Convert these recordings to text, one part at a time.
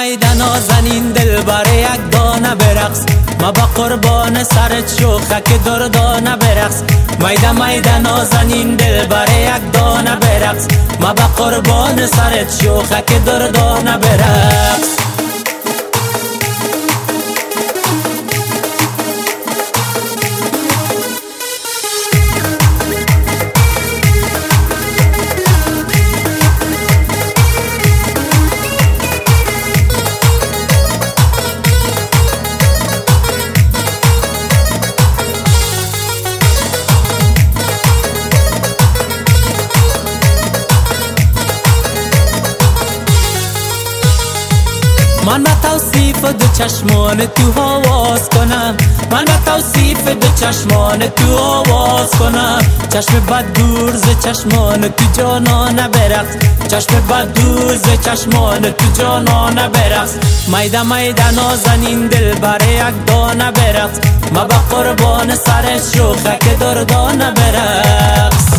میده نازنین دل بر یک دانه برقص، ما با قربان سرت شوخک دردانه برقص. میده نازنین دل بر یک دانه برقص، ما با قربان سرت شوخک دردانه برقص. من به توصیف دو چشمان تو آواز کنم، من به توصیف دو چشمان تو آواز کنم. چشم بد دور ز چشمان تو جانانه برقص، چشم بد دور ز چشمان تو جانانه برقص. میده نازنین دل بر یک دانه برقص، ما به قربان سر شوخک دردانه برقص.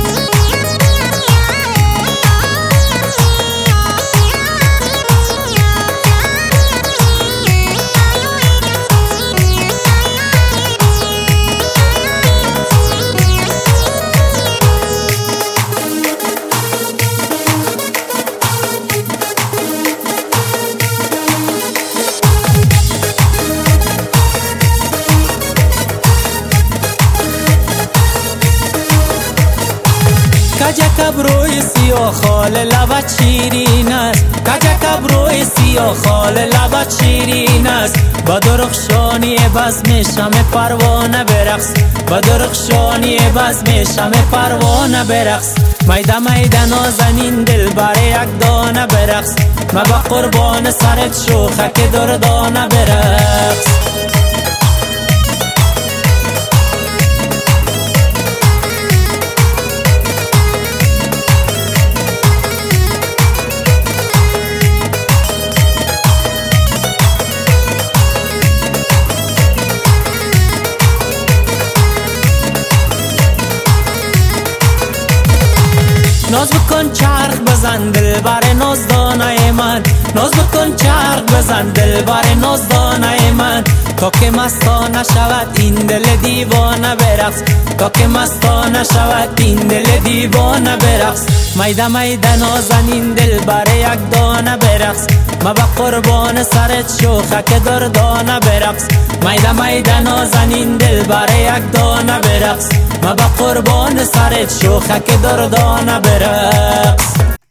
کجک ابروی سیاه خال لبت شیرین است، کجک ابروی سیاه خال لبت شیرین است. با درخشانی بزم شمع پروانه برقص، با درخشانی بزم شمع پروانه برقص. میده نازنین دل بر یک دانه برقص، ما با قربان سرت شوخک دردانه برقص. ناز بکن چرخ بزن دل بر نازدانه من، ناز بکن چرخ بزن دل بر نازدانه من. تا که مستانه شود این دل دیوانه برقص، تا که مستانه شود این دل دیوانه برقص. میده نازنین دل بر یک دانه برقص، ما به قربان سرت شوخک دردانه برقص. میده نازنین دل بر یک دانه برقص، ما به قربان سرت شوخک دردانه برقص.